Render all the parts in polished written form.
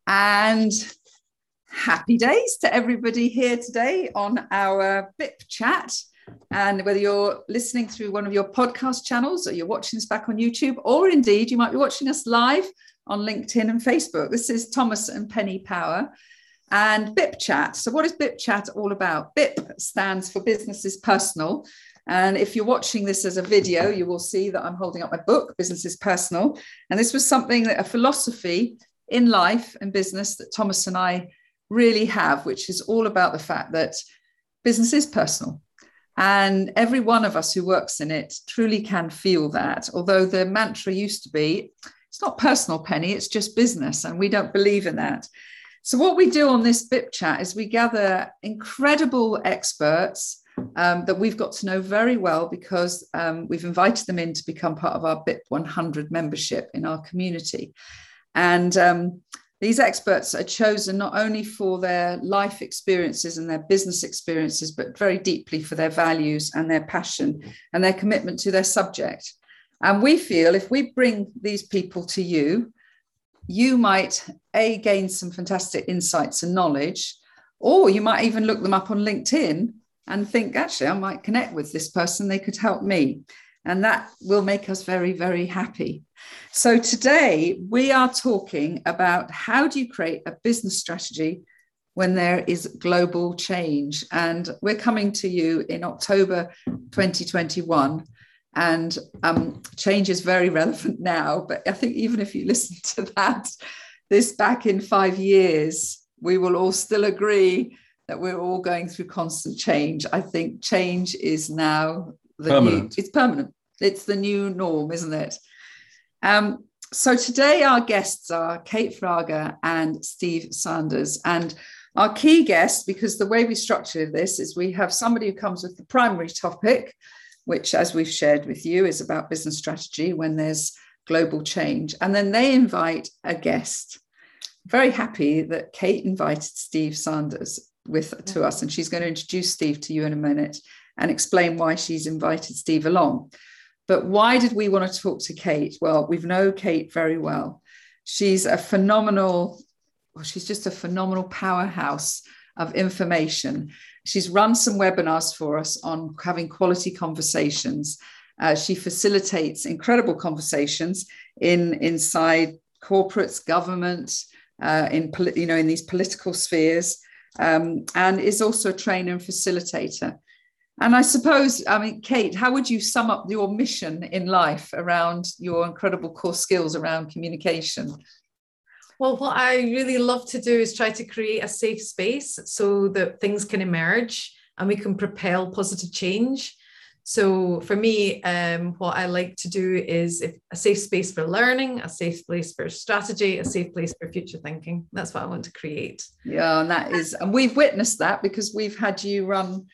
And happy days to everybody here today on our BIP chat. And whether you're listening through one of your podcast channels or you're watching us back on YouTube, or indeed you might be watching us live on LinkedIn and Facebook. This is Thomas and Penny Power and BIP chat. So what is BIP chat all about? BIP stands for Business is Personal. And if you're watching this as a video, you will see that I'm holding up my book, Business is Personal. And this was something that a philosophy in life and business that Thomas and I really have, which is all about the fact that business is personal. And every one of us who works in it truly can feel that, although the mantra used to be, it's not personal, Penny, it's just business. And we don't believe in that. So what we do on this BIP chat is we gather incredible experts that we've got to know very well because we've invited them in to become part of our BIP 100 membership in our community. And these experts are chosen not only for their life experiences and their business experiences, but very deeply for their values and their passion and their commitment to their subject. And we feel if we bring these people to you, you might gain some fantastic insights and knowledge, or you might even look them up on LinkedIn and think, actually, I might connect with this person, they could help me. And that will make us very, very happy. So today we are talking about how do you create a business strategy when there is global change? And we're coming to you in October 2021. And change is very relevant now. But I think even if you listen to this back in 5 years, we will all still agree that we're all going through constant change. I think change is now it's permanent. It's the new norm, isn't it? So today our guests are Kate Fraga and Steve Sanders. And our key guests, because the way we structure this is we have somebody who comes with the primary topic, which, as we've shared with you, is about business strategy when there's global change. And then they invite a guest. Very happy that Kate invited Steve Sanders to us, and she's going to introduce Steve to you in a minute and explain why she's invited Steve along. But why did we want to talk to Kate? Well, we've known Kate very well. She's just a phenomenal powerhouse of information. She's run some webinars for us on having quality conversations. She facilitates incredible conversations inside corporates, government, in these political spheres, and is also a trainer and facilitator. And I suppose, Kate, how would you sum up your mission in life around your incredible core skills around communication? Well, what I really love to do is try to create a safe space so that things can emerge and we can propel positive change. So for me, what I like to do is a safe space for learning, a safe place for strategy, a safe place for future thinking. That's what I want to create. Yeah, and we've witnessed that because we've had you run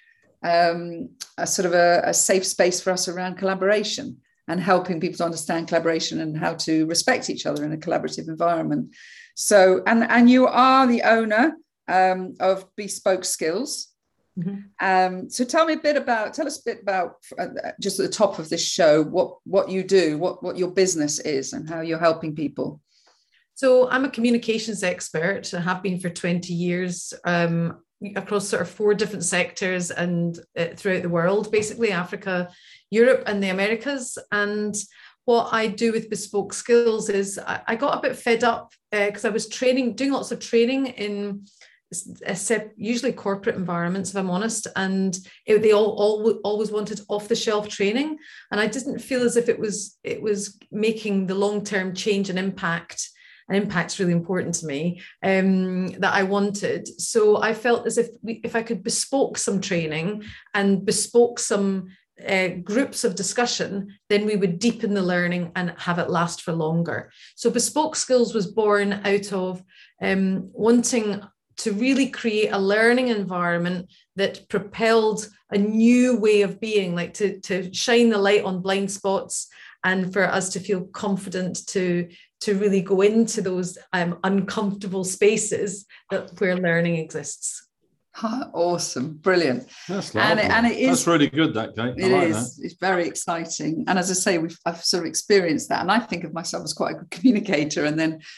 a sort of a safe space for us around collaboration and helping people to understand collaboration and how to respect each other in a collaborative environment. So, and you are the owner of Bespoke Skills. Mm-hmm. So tell us a bit about just at the top of this show, what you do, what your business is and how you're helping people. So I'm a communications expert. I have been for 20 years across sort of 4 different sectors and throughout the world, basically Africa, Europe and the Americas. And what I do with Bespoke Skills is I got a bit fed up because I was doing lots of training in usually corporate environments, if I'm honest, and they always wanted off-the-shelf training, and I didn't feel as if it was making the long-term change and impact. And impact's really important to me, that I wanted. So I felt as if I could bespoke some training and bespoke some groups of discussion, then we would deepen the learning and have it last for longer. So Bespoke Skills was born out of wanting to really create a learning environment that propelled a new way of being, like to shine the light on blind spots and for us to feel confident to really go into those uncomfortable spaces where learning exists. Awesome, brilliant. That's lovely. And it is, that's really good, that, Kate. It is. It's very exciting. And as I say, I've sort of experienced that. And I think of myself as quite a good communicator. And then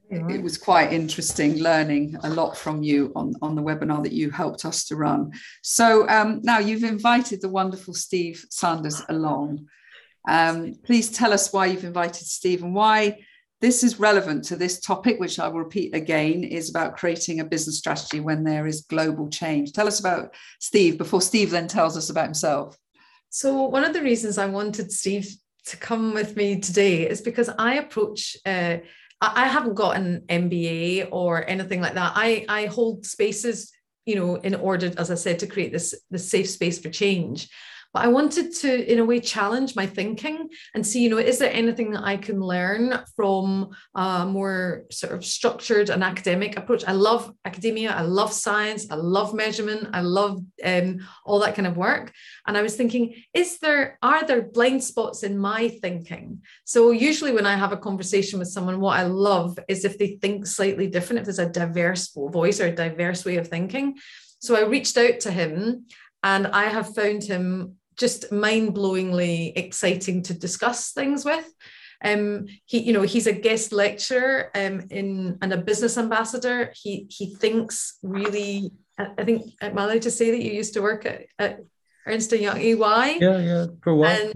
it was quite interesting learning a lot from you on the webinar that you helped us to run. So now you've invited the wonderful Steve Sanders along. Please tell us why you've invited Steve and why this is relevant to this topic, which I will repeat again, is about creating a business strategy when there is global change. Tell us about Steve before Steve then tells us about himself. So one of the reasons I wanted Steve to come with me today is because I approach, I haven't got an MBA or anything like that. I hold spaces, in order, as I said, to create this safe space for change. But I wanted to, in a way, challenge my thinking and see, is there anything that I can learn from a more sort of structured and academic approach? I love academia. I love science. I love measurement. I love all that kind of work. And I was thinking, are there blind spots in my thinking? So usually when I have a conversation with someone, what I love is if they think slightly different, if there's a diverse voice or a diverse way of thinking. So I reached out to him, and I have found him just mind-blowingly exciting to discuss things with. He's a guest lecturer and a business ambassador. He thinks really. I think, am I allowed to say that you used to work at Ernst & Young EY? Yeah, for a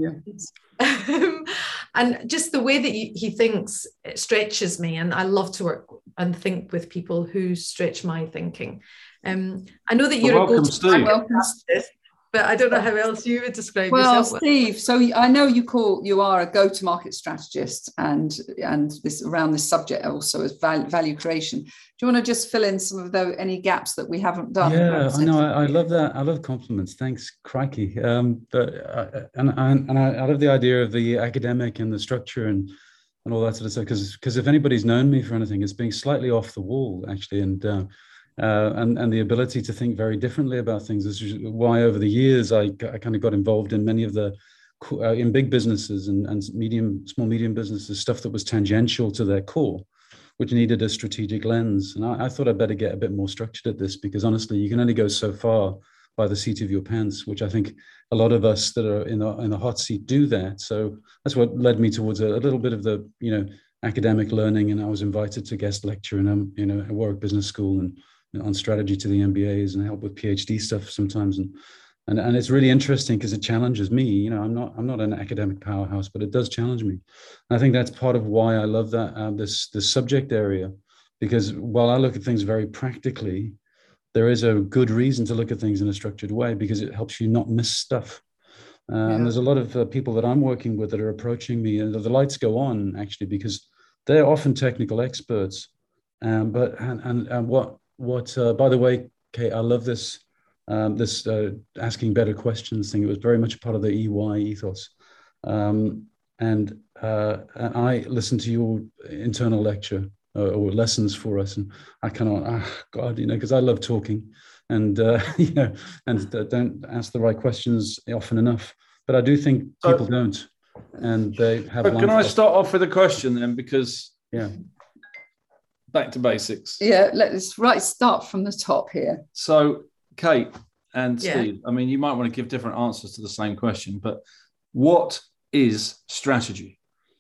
while. And just the way that he thinks, it stretches me, and I love to work and think with people who stretch my thinking. I know that you're welcome, Steve. But I don't know how else you would describe yourself. Well, Steve, so I know you are a go-to-market strategist and this around this subject also as value creation. Do you want to just fill in some of any gaps that we haven't done? Yeah, I know. I love that. I love compliments. Thanks, crikey. But I love the idea of the academic and the structure and all that sort of stuff. Because if anybody's known me for anything, it's being slightly off the wall, actually, and the ability to think very differently about things. This is why over the years I kind of got involved in many of the in big businesses and small medium businesses, stuff that was tangential to their core, which needed a strategic lens. And I thought I'd better get a bit more structured at this, because honestly, you can only go so far by the seat of your pants, which I think a lot of us that are in the hot seat do that. So that's what led me towards a little bit of the academic learning, and I was invited to guest lecture in a Warwick Business School and on strategy to the MBAs and help with PhD stuff sometimes. And it's really interesting because it challenges me. I'm not an academic powerhouse, but it does challenge me. And I think that's part of why I love that this subject area, because while I look at things very practically, there is a good reason to look at things in a structured way, because it helps you not miss stuff. And there's a lot of people that I'm working with that are approaching me, and the lights go on actually, because they're often technical experts. But what by the way, Kate, I love this asking better questions thing. It was very much part of the EY ethos. And I listened to your internal lecture or lessons for us, and I cannot, because I love talking, and don't ask the right questions often enough. But I do think people don't, and they have. But can I start off with a question then? Because back to basics. Yeah, let's start from the top here. So, Kate and Steve, I mean, you might want to give different answers to the same question, but what is strategy?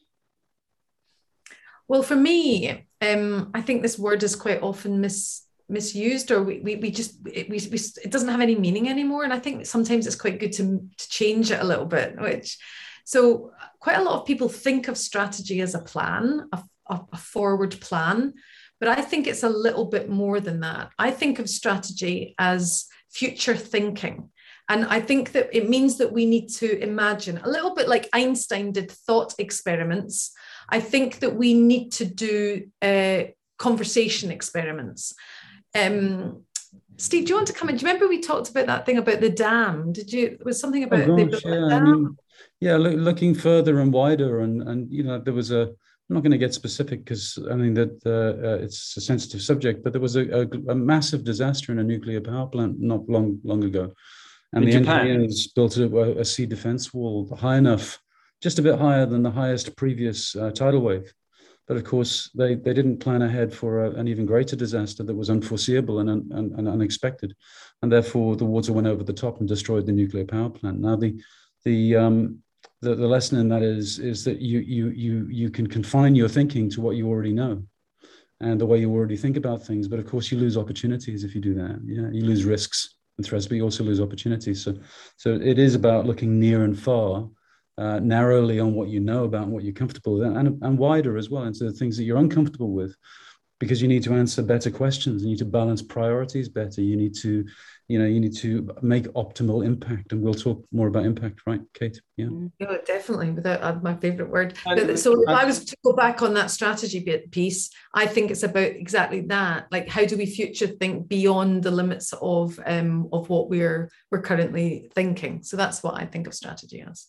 Well, for me, I think this word is quite often misused, or it doesn't have any meaning anymore. And I think sometimes it's quite good to change it a little bit. So quite a lot of people think of strategy as a plan, a forward plan, but I think it's a little bit more than that. I think of strategy as future thinking. And I think that it means that we need to imagine, a little bit like Einstein did thought experiments. I think that we need to do conversation experiments. Steve, do you want to come in? Do you remember we talked about that thing about the dam? It was something about the dam? Looking further and wider, and there was I'm not going to get specific because I mean that it's a sensitive subject, but there was a massive disaster in a nuclear power plant not long ago, and the engineers built a sea defense wall high enough, just a bit higher than the highest previous tidal wave. But of course, they didn't plan ahead for an even greater disaster that was unforeseeable and unexpected, and therefore the water went over the top and destroyed the nuclear power plant. Now the lesson in that is that you can confine your thinking to what you already know, and the way you already think about things. But of course, you lose opportunities if you do that. Yeah, you lose risks and threats, but you also lose opportunities. So it is about looking near and far, narrowly on what you know about and what you're comfortable with, and wider as well into the things that you're uncomfortable with, because you need to answer better questions. You need to balance priorities better. You need to make optimal impact. And we'll talk more about impact, right, Kate? Yeah. No, definitely. Without my favorite word. So if I was to go back on that strategy piece, I think it's about exactly that. Like, how do we future think beyond the limits of what we're currently thinking? So that's what I think of strategy as.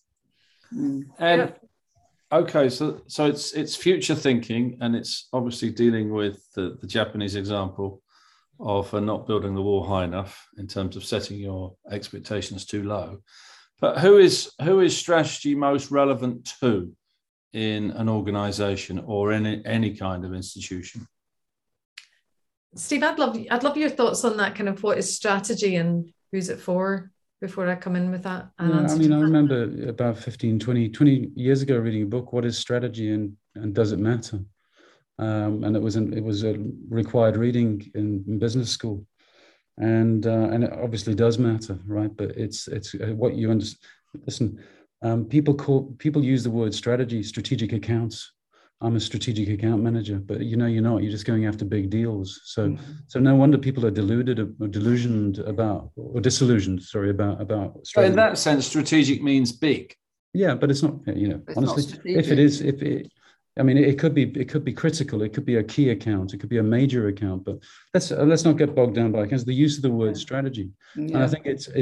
And okay, so it's future thinking, and it's obviously dealing with the Japanese example of not building the wall high enough in terms of setting your expectations too low. But who is strategy most relevant to in an organization or in any kind of institution? Steve, I'd love your thoughts on that, kind of what is strategy and who's it for, before I come in with that. I remember about 20 years ago reading a book, What is Strategy and Does It Matter? And it was a required reading in business school, and it obviously does matter, right? But it's what you understand. Listen, people use the word strategic accounts. I'm a strategic account manager, but you're not. You're just going after big deals. So no wonder people are disillusioned about strategy. So in that sense, strategic means big. Yeah, but it's not. It's honestly, not it could be critical. It could be a key account. It could be a major account. But let's not get bogged down by the use of the word strategy. Yeah. And I think it's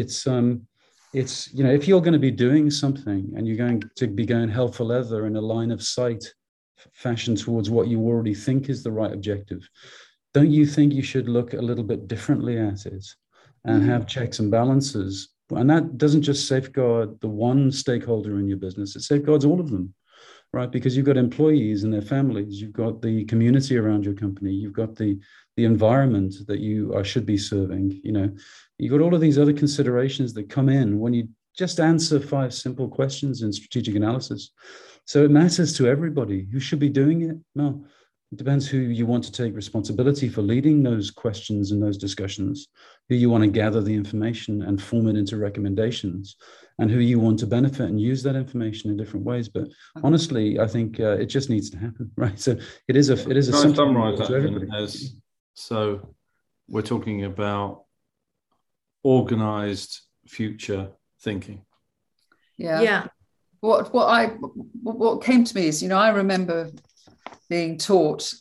if you're going to be doing something and you're going to be going hell for leather in a line of sight fashion towards what you already think is the right objective, don't you think you should look a little bit differently at it and have checks and balances? And that doesn't just safeguard the one stakeholder in your business; it safeguards all of them. Right, because you've got employees and their families, you've got the community around your company, you've got the environment that you should be serving. You've got all of these other considerations that come in when you just answer 5 simple questions in strategic analysis. So it matters to everybody. Who should be doing it? Well, it depends who you want to take responsibility for leading those questions and those discussions, who you want to gather the information and form it into recommendations, and who you want to benefit and use that information in different ways. But honestly, I think it just needs to happen, right? So it is a summarize that as, so we're talking about organized future thinking. Yeah. What came to me is, I remember being taught,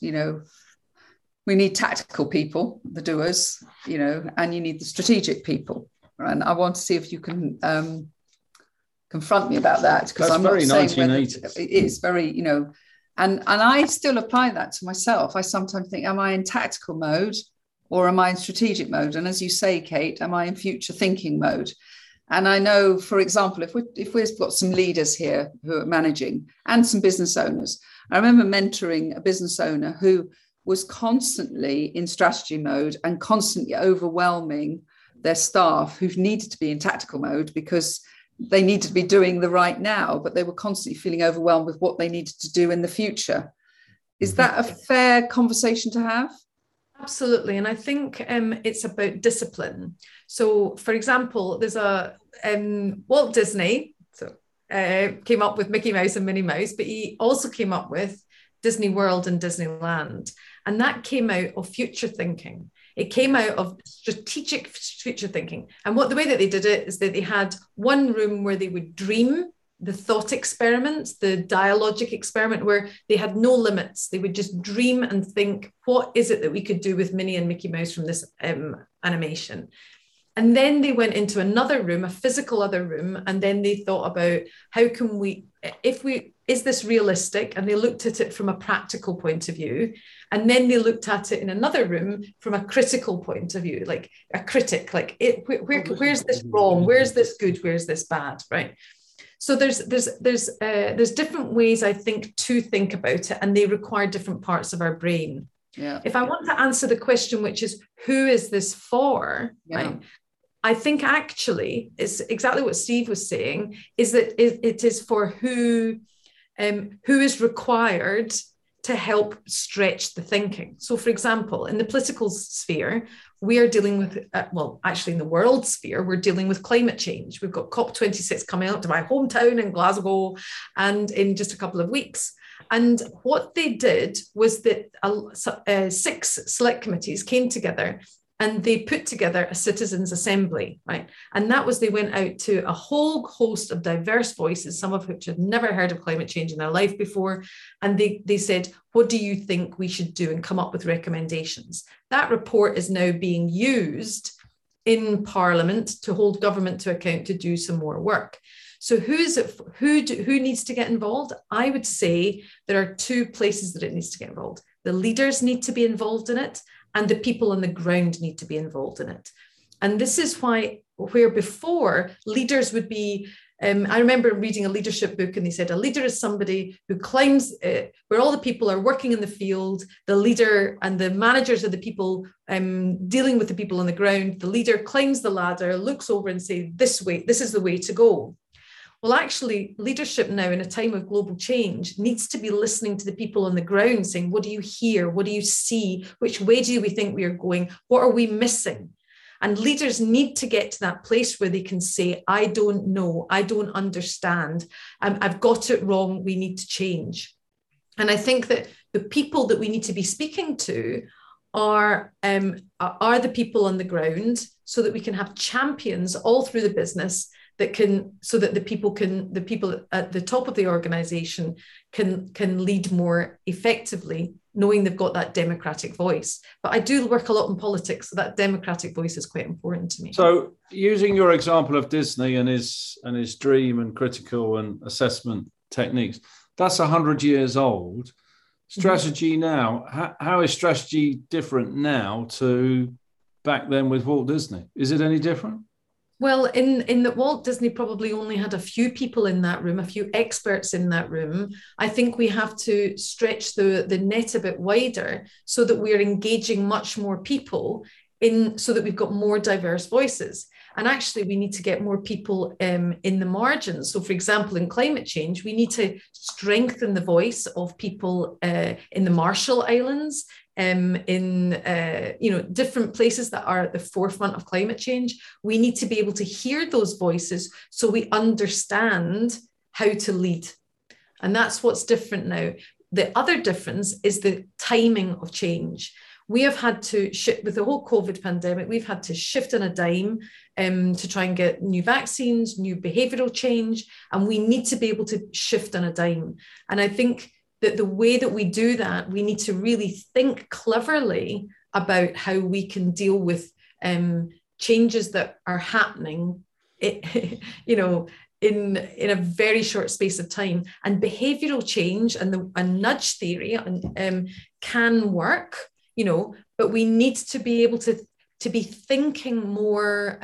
we need tactical people, the doers, and you need the strategic people. And I want to see if you can confront me about that, because I'm very not saying 1980s. It is very, and I still apply that to myself. I sometimes think, am I in tactical mode or am I in strategic mode? And as you say, Kate, am I in future thinking mode? And I know, for example, if we've got some leaders here who are managing and some business owners, I remember mentoring a business owner who was constantly in strategy mode and constantly overwhelming their staff who needed to be in tactical mode because they needed to be doing the right now, but they were constantly feeling overwhelmed with what they needed to do in the future. Is that a fair conversation to have? Absolutely. And I think it's about discipline. So, for example, there's a Walt Disney came up with Mickey Mouse and Minnie Mouse, but he also came up with Disney World and Disneyland. And that came out of future thinking. It came out of strategic future thinking. And the way that they did it is that they had one room where they would dream, the thought experiment, the dialogic experiment, where they had no limits. They would just dream and think, what is it that we could do with Minnie and Mickey Mouse from this animation? And then they went into another room, a physical other room, and then they thought about how can we, is this realistic? And they looked at it from a practical point of view. And then they looked at it in another room from a critical point of view, like a critic, like where's this wrong? Where's this good? Where's this bad? Right. So there's different ways, I think, to think about it, and they require different parts of our brain. Yeah. If I want to answer the question, which is, who is this for? Yeah. Right. I think actually it's exactly what Steve was saying, is that it is for who is required to help stretch the thinking. So, for example, in the political sphere, we are dealing with, well, actually in the world sphere, we're dealing with climate change. We've got COP26 coming out to my hometown in Glasgow and in just a couple of weeks. And what they did was that 6 select committees came together and they put together a citizens' assembly, right? And that was, they went out to a whole host of diverse voices, some of which had never heard of climate change in their life before. And they said, what do you think we should do, and come up with recommendations. That report is now being used in Parliament to hold government to account to do some more work. So who needs to get involved? I would say there are 2 places that it needs to get involved. The leaders need to be involved in it, and the people on the ground need to be involved in it. And this is why, where before leaders would be, I remember reading a leadership book, and they said a leader is somebody who climbs, where all the people are working in the field, the leader and the managers are the people dealing with the people on the ground. The leader climbs the ladder, looks over and says, this is the way to go. Well, actually, leadership now in a time of global change needs to be listening to the people on the ground, saying, what do you hear? What do you see? Which way do we think we are going? What are we missing? And leaders need to get to that place where they can say, I don't know, I don't understand, I've got it wrong, we need to change. And I think that the people that we need to be speaking to are the people on the ground, so that we can have champions all through the business that can, so that the people at the top of the organization can lead more effectively, knowing they've got that democratic voice. But I do work a lot in politics, so that democratic voice is quite important to me. So using your example of Disney and his dream and critical and assessment techniques, that's 100 years old. Strategy now, how is strategy different now to back then with Walt Disney? Is it any different? Well, in that Walt Disney probably only had a few people in that room, a few experts in that room. I think we have to stretch the net a bit wider, so that we're engaging much more people so that we've got more diverse voices. And actually, we need to get more people in the margins. So, for example, in climate change, we need to strengthen the voice of people in the Marshall Islands, in different places that are at the forefront of climate change. We need to be able to hear those voices so we understand how to lead. And that's what's different now. The other difference is the timing of change. We have had to shift with the whole COVID pandemic. We've had to shift on a dime to try and get new vaccines, new behavioral change, and we need to be able to shift on a dime. And I think that the way that we do that, we need to really think cleverly about how we can deal with changes that are happening, in a very short space of time. And behavioral change and nudge theory can work, but we need to be able to be thinking more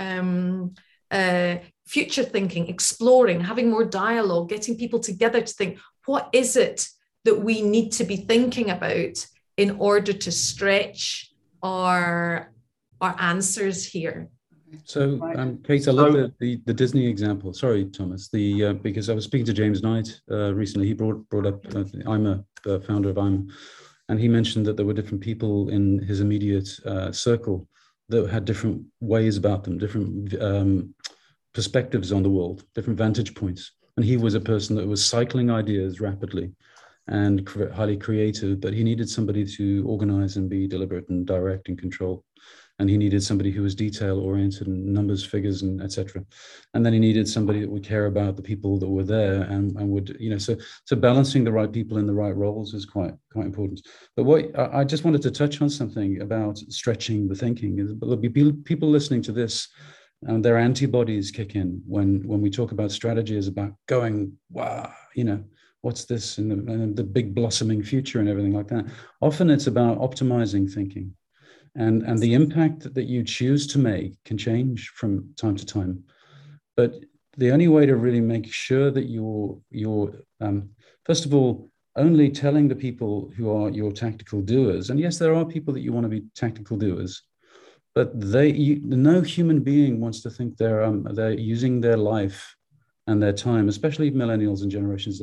future thinking, exploring, having more dialogue, getting people together to think, what is it that we need to be thinking about in order to stretch our answers here. So, Kate, I love the Disney example. Sorry, Thomas. Because I was speaking to James Knight recently. He brought up IMA, the founder of IMA, and he mentioned that there were different people in his immediate circle that had different ways about them, different perspectives on the world, different vantage points. And he was a person that was cycling ideas rapidly and highly creative, but he needed somebody to organize and be deliberate and direct and control. And he needed somebody who was detail oriented and numbers, figures, and etc. And then he needed somebody that would care about the people that were there and would, so balancing the right people in the right roles is quite important. But what I just wanted to touch on something about stretching the thinking is there'll be people listening to this, and their antibodies kick in when we talk about strategy is about going, wow, what's this, and the big blossoming future and everything like that. Often it's about optimizing thinking. And the impact that you choose to make can change from time to time. But the only way to really make sure that you're first of all, only telling the people who are your tactical doers, and yes, there are people that you want to be tactical doers, but no human being wants to think they're using their life and their time, especially millennials and Generation Z,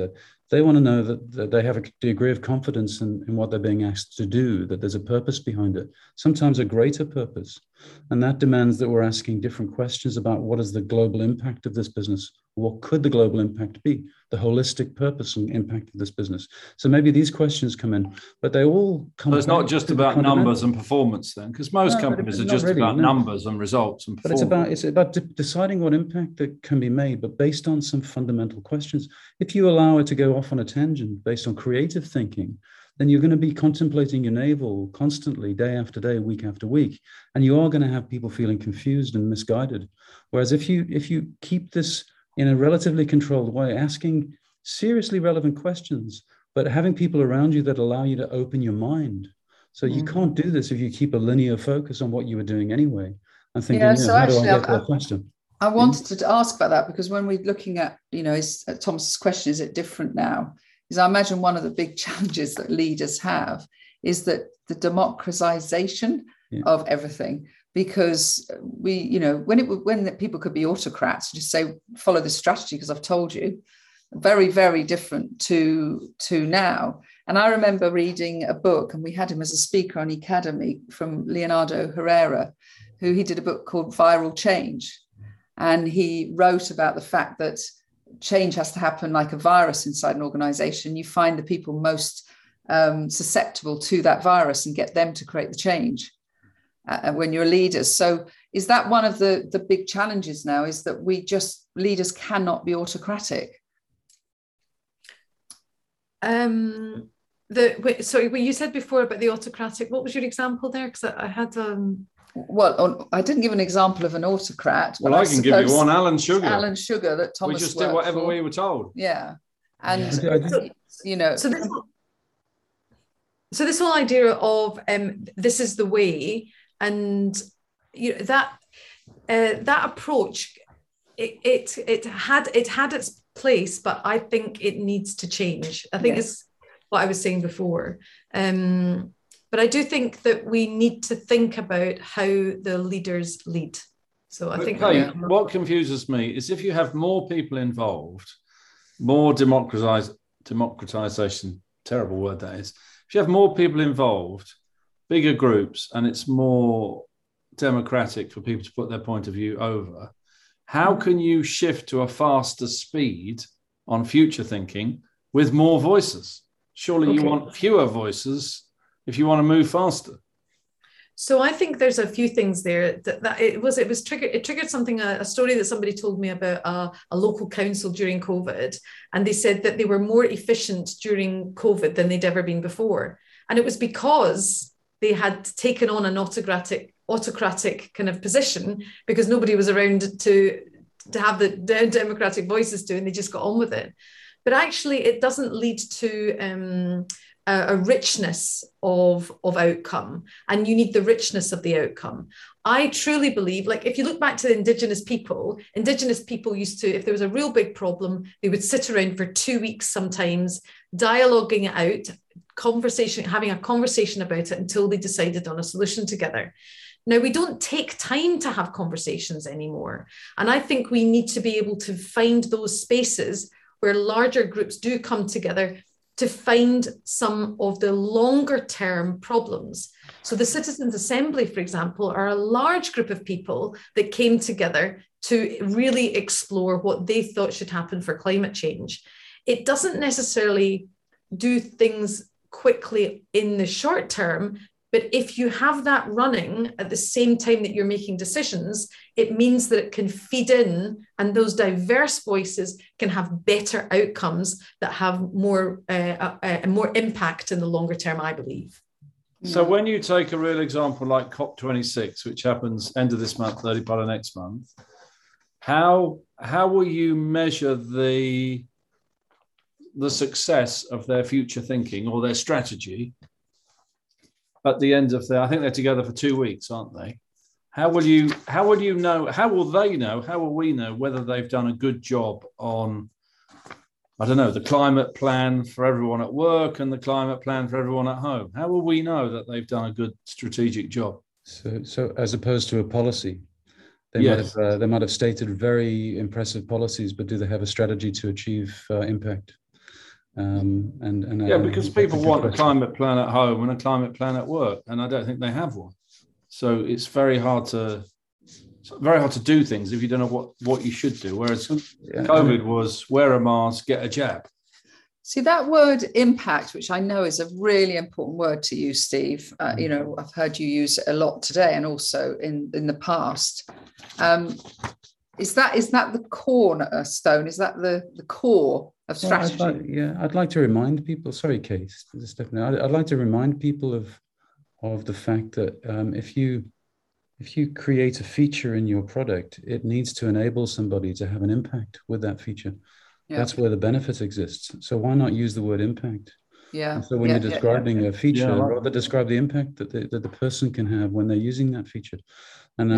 They want to know that they have a degree of confidence in what they're being asked to do, that there's a purpose behind it, sometimes a greater purpose. And that demands that we're asking different questions about what is the global impact of this business? What could the global impact be? The holistic purpose and impact of this business. So maybe these questions come in, but they all come. So it's not just about numbers and performance then, because most companies are just about numbers and results and performance. But it's about deciding what impact that can be made, but based on some fundamental questions. If you allow it to go off on a tangent based on creative thinking, then you're going to be contemplating your navel constantly, day after day, week after week, and you are going to have people feeling confused and misguided. Whereas if you keep this in a relatively controlled way, asking seriously relevant questions, but having people around you that allow you to open your mind. So you can't do this if you keep a linear focus on what you were doing anyway. I'm thinking, how do I get there faster? I wanted to ask about that, because when we're looking at, is Thomas's question, is it different now? Is I imagine one of the big challenges that leaders have is that the democratization of everything. Because when people could be autocrats, just say, follow this strategy because I've told you, very, very different to now. And I remember reading a book, and we had him as a speaker on Academy, from Leonardo Herrera, he did a book called Viral Change. And he wrote about the fact that change has to happen like a virus inside an organization. You find the people most susceptible to that virus and get them to create the change. When you're leaders. So is that one of the big challenges now, is that leaders cannot be autocratic? Sorry, what you said before about the autocratic, what was your example there? Because I had... Well, I didn't give an example of an autocrat. Well, I can give you one, Alan Sugar. Alan Sugar, that Thomas we just did whatever we were told. Yeah. And, So this whole idea of this is the way, and that approach, it had its place, but I think it needs to change. I think it's what I was saying before. But I do think that we need to think about how the leaders lead. So I think what confuses me is if you have more people involved, more democratization, terrible word that is. If you have more people involved, bigger groups, and it's more democratic for people to put their point of view over, how can you shift to a faster speed on future thinking with more voices? Surely you want fewer voices if you want to move faster. So I think there's a few things there that it triggered something, a story that somebody told me about a local council during COVID. And they said that they were more efficient during COVID than they'd ever been before. And it was because they had taken on an autocratic kind of position, because nobody was around to have the democratic voices to, and they just got on with it. But actually it doesn't lead to a richness of outcome, and you need the richness of the outcome. I truly believe, like, if you look back to the indigenous people used to, if there was a real big problem, they would sit around for 2 weeks sometimes, dialoguing it out, having a conversation about it until they decided on a solution together. Now, we don't take time to have conversations anymore. And I think we need to be able to find those spaces where larger groups do come together to find some of the longer term problems. So the Citizens Assembly, for example, are a large group of people that came together to really explore what they thought should happen for climate change. It doesn't necessarily do things quickly in the short term, but if you have that running at the same time that you're making decisions, it means that it can feed in, and those diverse voices can have better outcomes that have more impact in the longer term, I believe. So when you take a real example like COP26, which happens end of this month, early part of next month, how will you measure the success of their future thinking or their strategy at the end of I think they're together for 2 weeks, aren't they? How will they know whether they've done a good job on, I don't know, the climate plan for everyone at work and the climate plan for everyone at home? How will we know that they've done a good strategic job? So as opposed to a policy, they might have stated very impressive policies, but do they have a strategy to achieve impact? Because people want a climate plan at home and a climate plan at work, and I don't think they have one. So it's very hard to do things if you don't know what you should do. Whereas COVID was wear a mask, get a jab. See, that word impact, which I know is a really important word to you, Steve. I've heard you use it a lot today and also in the past. Is that the cornerstone? Is that the core of strategy? I'd like to remind people. Sorry, Kate, Stephanie. I'd like to remind people of the fact that if you create a feature in your product, it needs to enable somebody to have an impact with that feature. Yeah. That's where the benefit exists. So why not use the word impact? Yeah. And so when you're describing a feature, rather describe the impact that the person can have when they're using that feature. And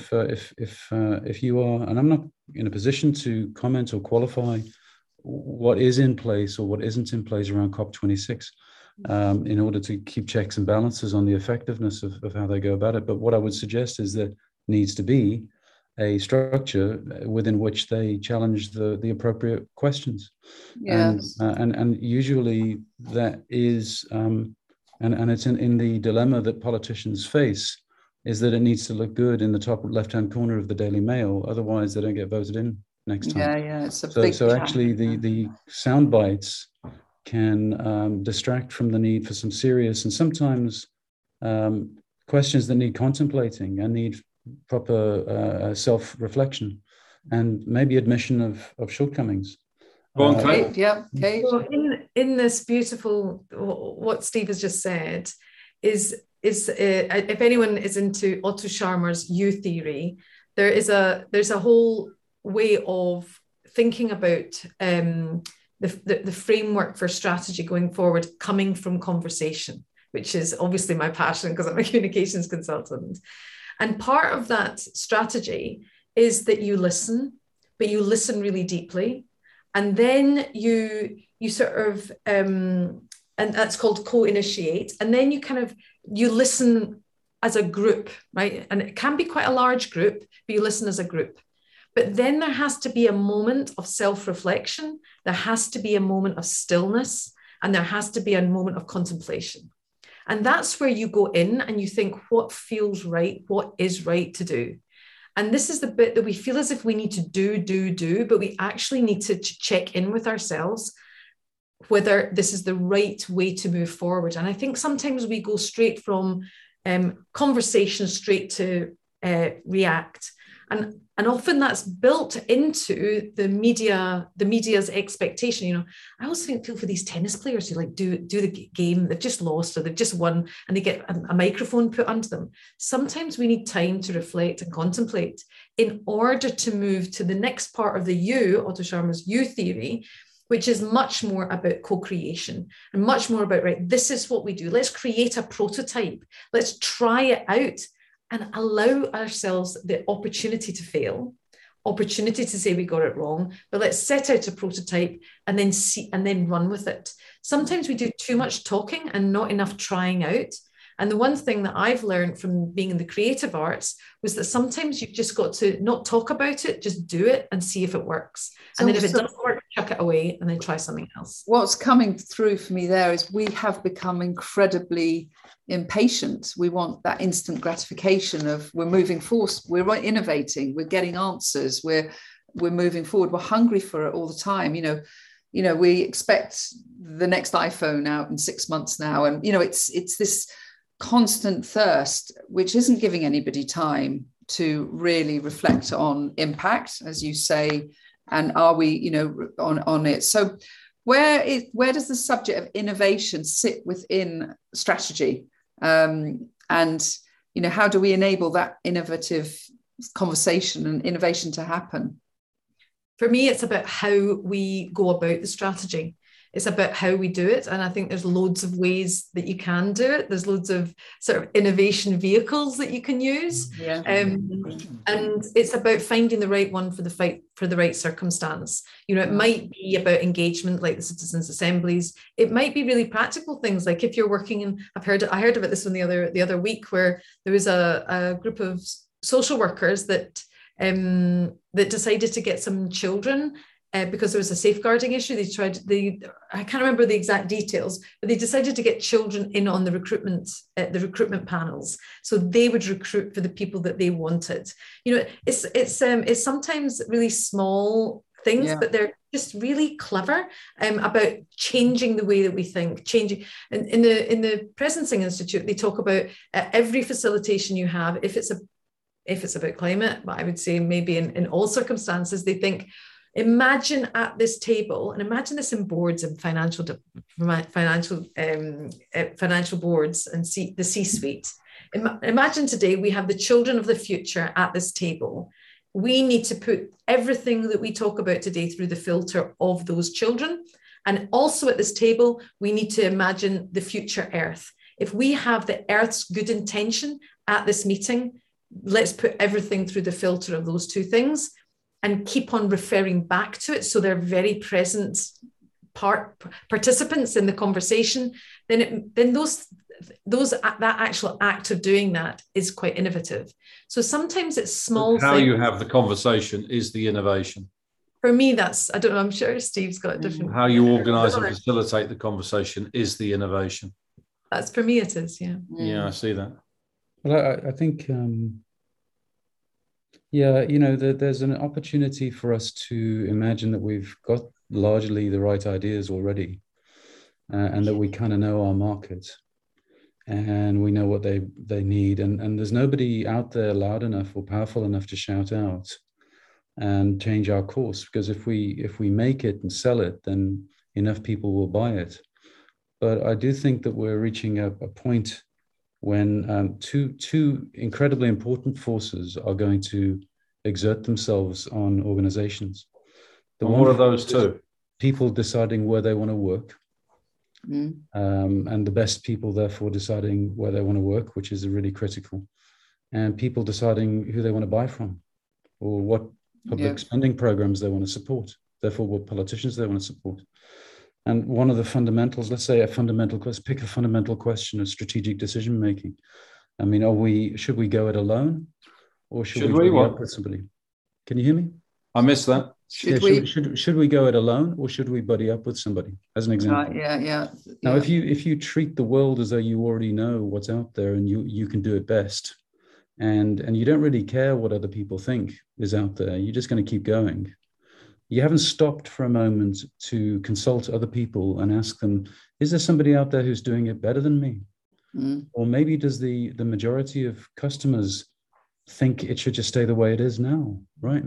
if you are, and I'm not in a position to comment or qualify what is in place or what isn't in place around COP26 in order to keep checks and balances on the effectiveness of how they go about it. But what I would suggest is that needs to be a structure within which they challenge the appropriate questions. Yes. And usually that is, and it's in the dilemma that politicians face, is that it needs to look good in the top left-hand corner of the Daily Mail. Otherwise, they don't get voted in next time. It's a big so actually the sound bites can distract from the need for some serious and sometimes questions that need contemplating and need proper self-reflection and maybe admission of shortkomings. Kate. Kate. Well, in this beautiful, what Steve has just said is if anyone is into Otto Scharmer's U theory, there's a whole way of thinking about the framework for strategy going forward coming from conversation, which is obviously my passion because I'm a communications consultant. And part of that strategy is that you listen, but you listen really deeply. And then you sort of, and that's called co-initiate. And then you listen as a group, right? And it can be quite a large group, but you listen as a group. But then there has to be a moment of self-reflection. There has to be a moment of stillness, and there has to be a moment of contemplation. And that's where you go in and you think, what feels right? What is right to do? And this is the bit that we feel as if we need to do, but we actually need to check in with ourselves whether this is the right way to move forward. And I think sometimes we go straight from conversation straight to react. And often that's built into the media's expectation. I also feel for these tennis players who do the game, they've just lost or they've just won and they get a microphone put onto them. Sometimes we need time to reflect and contemplate in order to move to the next part of the U, Otto Scharmer's U theory, which is much more about co-creation and much more about, right, this is what we do. Let's create a prototype. Let's try it out. And allow ourselves the opportunity to fail, opportunity to say we got it wrong, but let's set out a prototype and then see and then run with it. Sometimes we do too much talking and not enough trying out. And the one thing that I've learned from being in the creative arts was that sometimes you've just got to not talk about it, just do it and see if it works. And then if it doesn't work, chuck it away and then try something else. What's coming through for me there is we have become incredibly impatient. We want that instant gratification of we're moving forward, we're innovating, we're getting answers, we're moving forward, we're hungry for it all the time. We expect the next iPhone out in 6 months now. And, it's this constant thirst, which isn't giving anybody time to really reflect on impact, as you say, and are we, on it. So where does the subject of innovation sit within strategy? And, how do we enable that innovative conversation and innovation to happen? For me, it's about how we go about the strategy. It's about how we do it. And I think there's loads of ways that you can do it. There's loads of sort of innovation vehicles that you can use. Yeah. And it's about finding the right one for the right circumstance. It might be about engagement, like the citizens' assemblies. It might be really practical things, like if you're working in, I heard about this one the other week, where there was a group of social workers that decided to get some children because there was a safeguarding issue. I can't remember the exact details, but they decided to get children in on the recruitment panels, so they would recruit for the people that they wanted. You know, it's sometimes really small things, but they're just really clever about changing the way that we think, changing. And in the Presencing Institute, they talk about every facilitation you have, if it's about climate, but I would say maybe in all circumstances, they think, imagine at this table, and imagine this in boards and financial boards and the C-suite. Imagine today we have the children of the future at this table. We need to put everything that we talk about today through the filter of those children. And also at this table, we need to imagine the future Earth. If we have the Earth's good intention at this meeting, let's put everything through the filter of those two things and keep on referring back to it, so they're very present participants in the conversation. Then that actual act of doing that is quite innovative. So sometimes it's small. How you have the conversation is the innovation. For me, I don't know, I'm sure Steve's got a different. How you organise and facilitate the conversation is the innovation. That's, for me, it is, yeah. Yeah, I see that. Well, I think, you know, there's an opportunity for us to imagine that we've got largely the right ideas already, and that we kind of know our market, and we know what they need, and there's nobody out there loud enough or powerful enough to shout out and change our course, because if we make it and sell it, then enough people will buy it. But I do think that we're reaching a point when two incredibly important forces are going to exert themselves on organizations. What are those two? People deciding where they want to work, and the best people therefore deciding where they want to work, which is really critical, and people deciding who they want to buy from, or what public spending programs they want to support, therefore what politicians they want to support. And one of the fundamentals, let's pick a fundamental question of strategic decision making. I mean, should we go it alone, or should we work with somebody? Can you hear me? I missed that. Should we go it alone, or should we buddy up with somebody? As an example. Yeah. Now, if you treat the world as though you already know what's out there and you can do it best, and you don't really care what other people think is out there, you're just going to keep going. You haven't stopped for a moment to consult other people and ask them, is there somebody out there who's doing it better than me? Or maybe does the majority of customers think it should just stay the way it is now, right?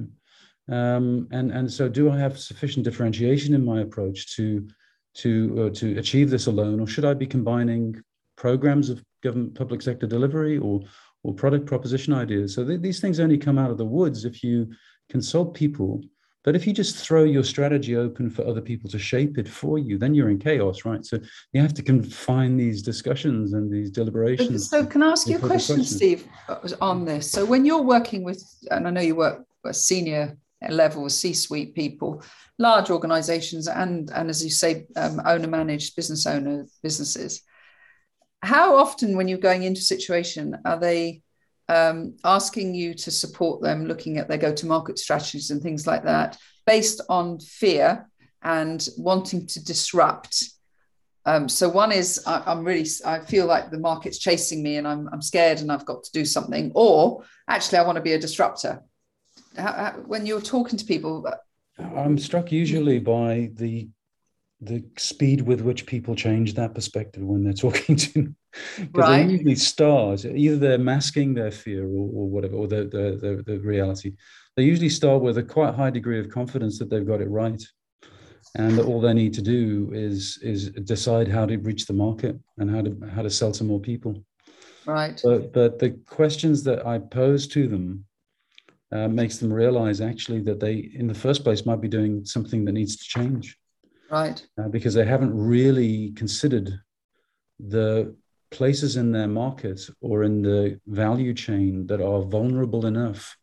And so do I have sufficient differentiation in my approach to achieve this alone, or should I be combining programs of government public sector delivery or product proposition ideas? So these things only come out of the woods if you consult people. But if you just throw your strategy open for other people to shape it for you, then you're in chaos, right? So you have to confine these discussions and these deliberations. So can I ask you a question, Steve, on this? So when you're working with, and I know you work at senior level, C-suite people, large organizations, and as you say, owner-managed businesses, how often when you're going into a situation are they asking you to support them, looking at their go-to-market strategies and things like that, based on fear and wanting to disrupt? So one is, I feel like the market's chasing me and I'm scared and I've got to do something, or actually I want to be a disruptor. When you're talking to people, I'm struck usually by the speed with which people change that perspective when they're talking to, because they usually start, either they're masking their fear or whatever, or the reality. They usually start with a quite high degree of confidence that they've got it right, and that all they need to do is decide how to reach the market and how to sell to more people. Right. But the questions that I pose to them makes them realize actually that they, in the first place, might be doing something that needs to change. Right. Because they haven't really considered the places in their market or in the value chain that are vulnerable enough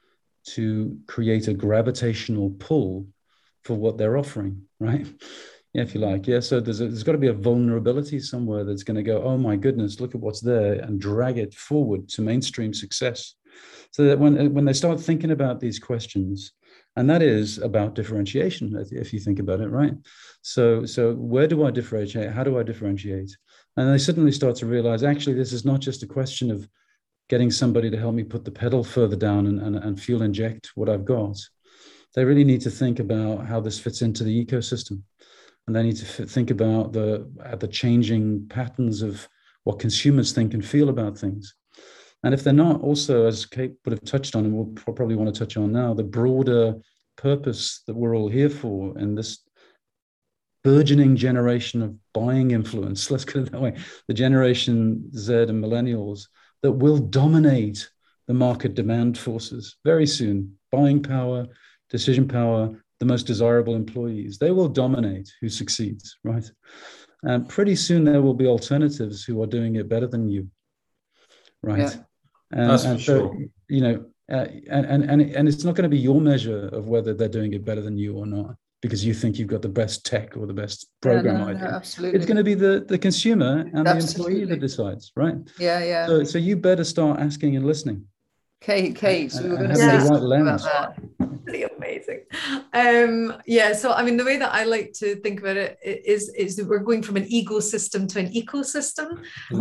to create a gravitational pull for what they're offering, right? Yeah, if you like. Yeah, so there's got to be a vulnerability somewhere that's going to go, oh my goodness, look at what's there, and drag it forward to mainstream success. So that when they start thinking about these questions And that is about differentiation, if you think about it, right? So where do I differentiate? How do I differentiate? And they suddenly start to realize, actually, this is not just a question of getting somebody to help me put the pedal further down and fuel inject what I've got. They really need to think about how this fits into the ecosystem. And they need to think about the changing patterns of what consumers think and feel about things. And if they're not also, as Kate would have touched on, and we'll probably want to touch on now, the broader purpose that we're all here for in this burgeoning generation of buying influence, let's put it that way, the Generation Z and millennials that will dominate the market demand forces very soon. Buying power, decision power, the most desirable employees, they will dominate who succeeds, right? And pretty soon there will be alternatives who are doing it better than you. Right. Yeah. That's for sure. You know, and it's not going to be your measure of whether they're doing it better than you or not, because you think you've got the best tech or the best program idea. No, absolutely. It's going to be the consumer and Absolutely. the employee that decides, right? Yeah. So you better start asking and listening. Kate, we were going to and say have the right something lens. about that. Pretty amazing. So I mean, the way that I like to think about it is that we're going from an ecosystem to an ecosystem,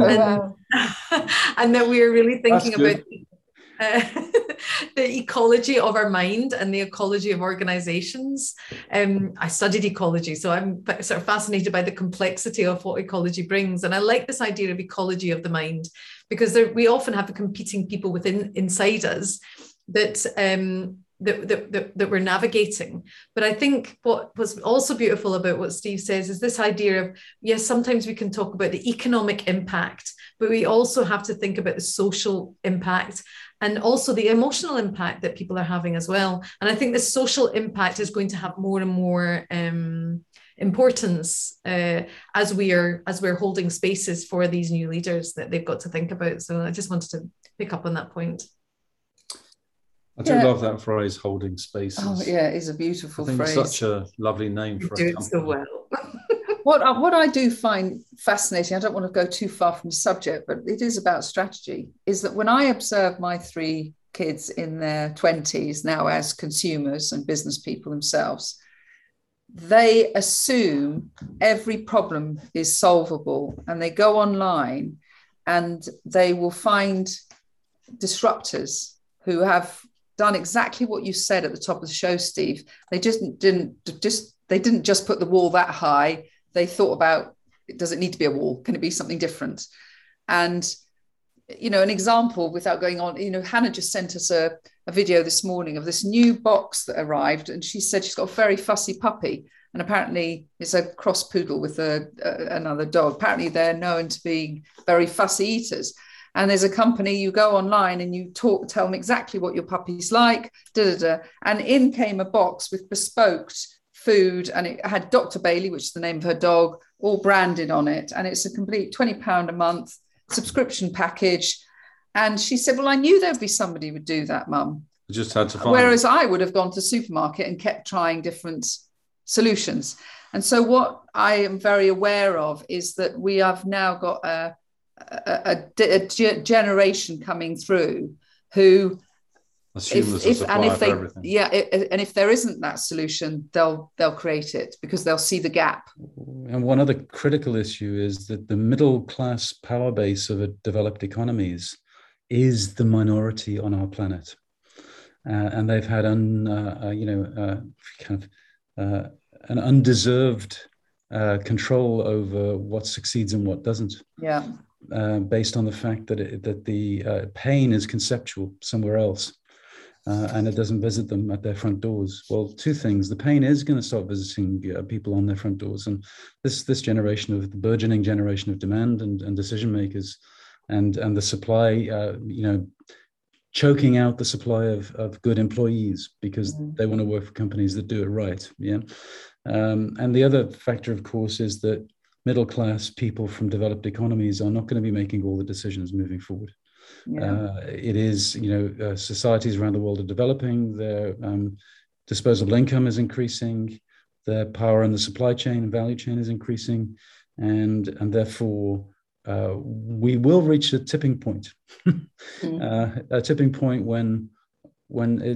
and that we're really thinking about the ecology of our mind and the ecology of organizations. I studied ecology, so I'm sort of fascinated by the complexity of what ecology brings, and I like this idea of ecology of the mind, because we often have the competing people inside us that we're navigating. But I think what was also beautiful about what Steve says is this idea of, yes, sometimes we can talk about the economic impact, but we also have to think about the social impact and also the emotional impact that people are having as well. And I think the social impact is going to have more and more importance as we're holding spaces for these new leaders that they've got to think about. So I just wanted to pick up on that point. I do love that phrase, holding spaces. Oh yeah, it is a beautiful phrase. It's such a lovely name for a company. Do it so well. What I do find fascinating, I don't want to go too far from the subject, but it is about strategy, is that when I observe my 3 kids in their 20s now as consumers and business people themselves, they assume every problem is solvable, and they go online and they will find disruptors who have done exactly what you said at the top of the show, Steve. They didn't just put the wall that high. They thought about, does it need to be a wall? Can it be something different? And, you know, an example without going on, you know, Hannah just sent us a video this morning of this new box that arrived, and she said she's got a very fussy puppy, and apparently it's a cross poodle with another dog. Apparently they're known to be very fussy eaters. And there's a company, you go online and you tell them exactly what your puppy's like, and in came a box with bespoke food, and it had Dr. Bailey, which is the name of her dog, all branded on it. And it's a complete £20 a month subscription package. And she said, well, I knew there'd be somebody who would do that, Mum. You just had to find Whereas I would have gone to the supermarket and kept trying different solutions. And so what I am very aware of is that we have now got a generation coming through who if there isn't that solution, they'll create it because they'll see the gap. And one other critical issue is that the middle class power base of developed economies is the minority on our planet, and they've had an undeserved control over what succeeds and what doesn't. Yeah. Based on the fact that the pain is conceptual somewhere else, and it doesn't visit them at their front doors. Well, 2 things: the pain is going to start visiting people on their front doors, and this generation of the burgeoning generation of demand and decision makers, and the supply, choking out the supply of good employees because they want to work for companies that do it right. Yeah, and the other factor, of course, is that middle-class people from developed economies are not going to be making all the decisions moving forward. Yeah. It is, societies around the world are developing, their disposable income is increasing, their power in the supply chain and value chain is increasing, and therefore we will reach a tipping point, a tipping point when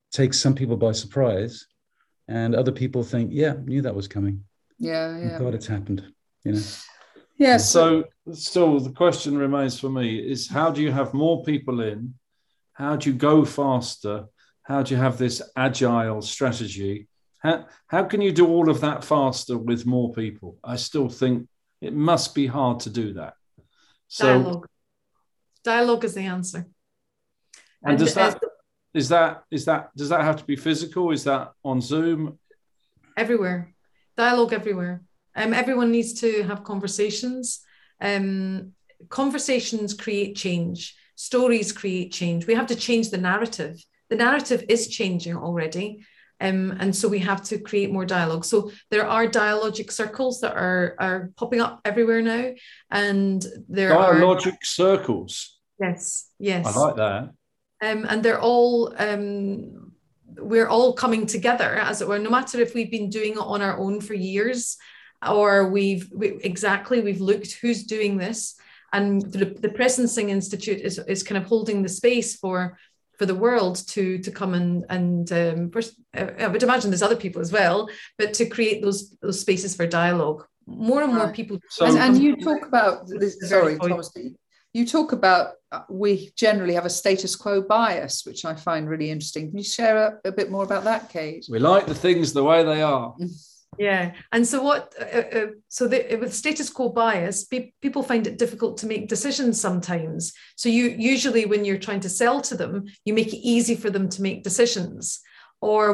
takes some people by surprise, and other people think, yeah, knew that was coming. Yeah. God, it's happened, you know. Yeah. So still the question remains for me is, how do you have more people in? How do you go faster? How do you have this agile strategy? How can you do all of that faster with more people? I still think it must be hard to do that. So Dialogue is the answer. And does that have to be physical? Is that on Zoom? Everywhere. Dialogue everywhere. Everyone needs to have conversations. Conversations create change. Stories create change. We have to change the narrative. The narrative is changing already. And so we have to create more dialogue. So there are dialogic circles that are popping up everywhere now. And there dialogic circles. Yes. I like that. And they're all, we're all coming together, as it were, no matter if we've been doing it on our own for years, or we've looked who's doing this. And the Presencing Institute is kind of holding the space for the world to come and I would imagine there's other people as well, but to create those spaces for dialogue. More and more people. And you talk about this, sorry, Thomas, you talk about we generally have a status quo bias, which I find really interesting. Can you share a bit more about that, Kate? We like the things the way they are. Yeah, and so with status quo bias, people find it difficult to make decisions sometimes. So you usually, when you're trying to sell to them, you make it easy for them to make decisions, or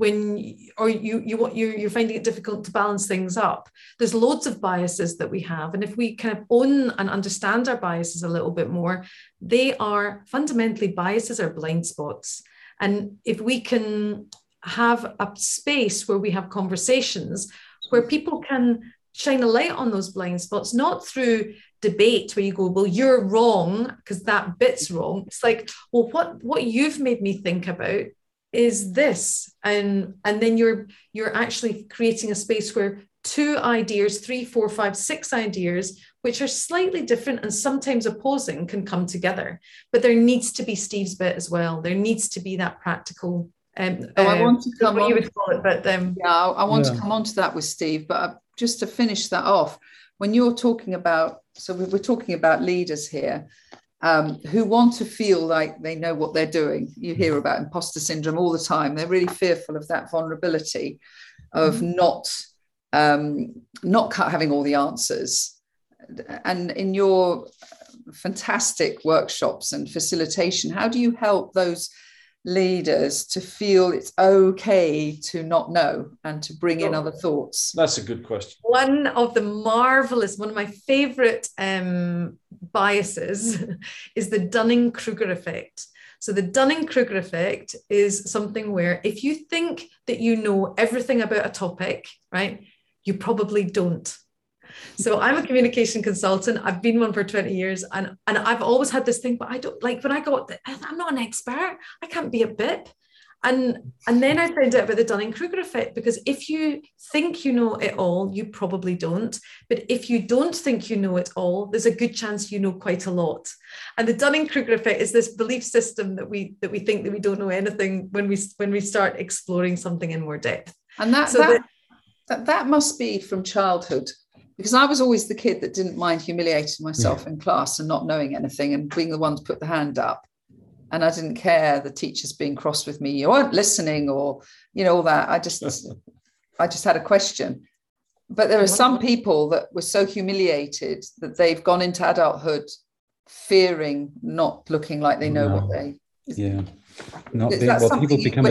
you're finding it difficult to balance things up. There's loads of biases that we have, and if we kind of own and understand our biases a little bit more, they are fundamentally, biases are blind spots, and if we can have a space where we have conversations where people can shine a light on those blind spots, not through debate where you go, well, you're wrong because that bit's wrong. It's like, well, what you've made me think about is this, and then you're actually creating a space where 2 ideas, 3, 4, 5, 6 ideas, which are slightly different and sometimes opposing, can come together. But there needs to be Steve's bit as well. There needs to be that practical. I want to come on. You would call it, but I want to come on to that with Steve. But just to finish that off, when you're talking about, so we're talking about leaders here who want to feel like they know what they're doing. You hear about imposter syndrome all the time. They're really fearful of that vulnerability of not having all the answers. And in your fantastic workshops and facilitation, how do you help those leaders to feel it's okay to not know and to bring in other thoughts? That's a good question. One of my favorite biases is the Dunning-Kruger effect. So the Dunning-Kruger effect is something where if you think that you know everything about a topic, right, you probably don't. So I'm a communication consultant. I've been one for 20 years, and I've always had this thing, but I don't like, when I go, I'm not an expert. I can't be a BIP. And then I found out about the Dunning-Kruger effect, because if you think you know it all, you probably don't. But if you don't think you know it all, there's a good chance you know quite a lot. And the Dunning-Kruger effect is this belief system that we think that we don't know anything when we start exploring something in more depth. And that must be from childhood. Because I was always the kid that didn't mind humiliating myself in class and not knowing anything and being the one to put the hand up. And I didn't care the teachers being cross with me, you weren't listening, or, all that. I just had a question. But there are some people that were so humiliated that they've gone into adulthood fearing not looking like they know what they... Yeah. People become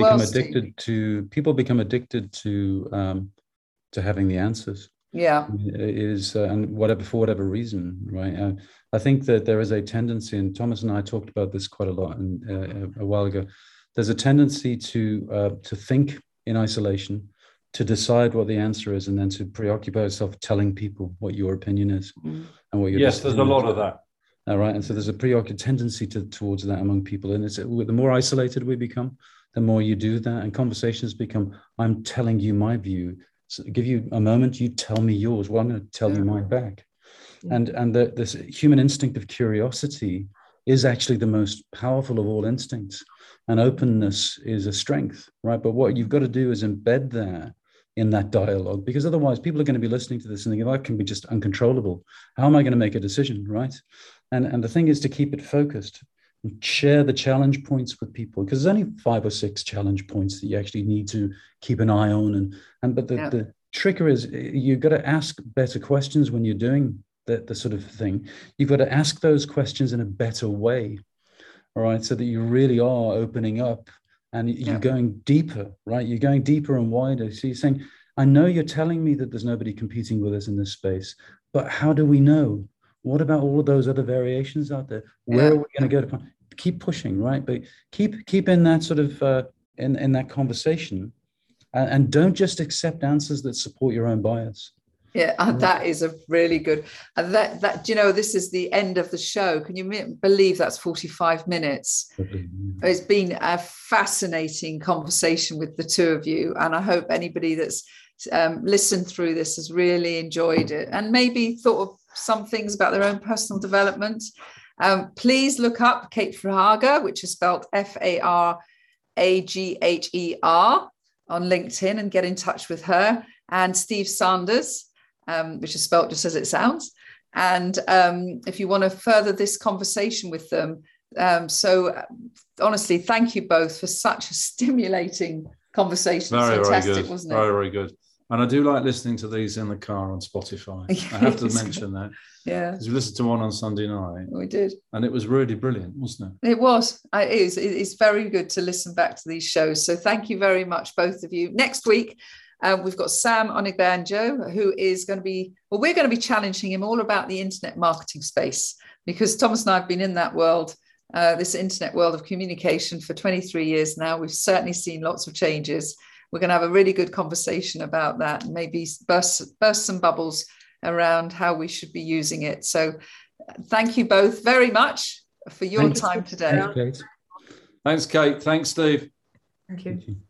addicted to having the answers. Yeah, is and for whatever reason, right? I think that there is a tendency, and Thomas and I talked about this quite a lot a while ago. There's a tendency to think in isolation, to decide what the answer is, and then to preoccupy yourself telling people what your opinion is and what your there's a lot of that. All right, and so there's a tendency towards that among people, and the more isolated we become, the more you do that, and conversations become, I'm telling you my view. So give you a moment, you tell me yours. Well, I'm going to tell you mine back. Yeah. And this human instinct of curiosity is actually the most powerful of all instincts. And openness is a strength, right? But what you've got to do is embed that in that dialogue, because otherwise people are going to be listening to this and thinking, that can be just uncontrollable. How am I going to make a decision, right? And the thing is to keep it focused and share the challenge points with people, because there's only 5 or 6 challenge points that you actually need to keep an eye on. But the trigger is you've got to ask better questions when you're doing the sort of thing. You've got to ask those questions in a better way, all right, so that you really are opening up and you're going deeper, right? You're going deeper and wider. So you're saying, I know you're telling me that there's nobody competing with us in this space, but how do we know? What about all of those other variations out there? Where are we going to go to? Keep pushing, right? But keep in that sort of in that conversation, and don't just accept answers that support your own bias. Yeah, and that is a really good. And that you know, this is the end of the show. Can you believe that's 45 minutes? It's been a fascinating conversation with the two of you, and I hope anybody that's listened through this has really enjoyed it and maybe thought of some things about their own personal development. Please look up Kate Faragher, which is spelled Faragher, on LinkedIn, and get in touch with her, and Steve Sanders, which is spelled just as it sounds. And if you want to further this conversation with them. Honestly, thank you both for such a stimulating conversation. Very, fantastic, very good. Wasn't it? Very, very good. And I do like listening to these in the car on Spotify. I have to mention that. Yeah. Because we listened to one on Sunday night. We did. And it was really brilliant, wasn't it? It was. It is. It's very good to listen back to these shows. So thank you very much, both of you. Next week, we've got Sam Onigbanjo, who is going to be, well, we're going to be challenging him all about the internet marketing space, because Thomas and I have been in that world, this internet world of communication for 23 years now. We've certainly seen lots of changes. We're going to have a really good conversation about that and maybe burst some bubbles around how we should be using it. So thank you both very much for your time today. Thanks, Kate. Thanks, Kate. Thanks, Steve. Thank you.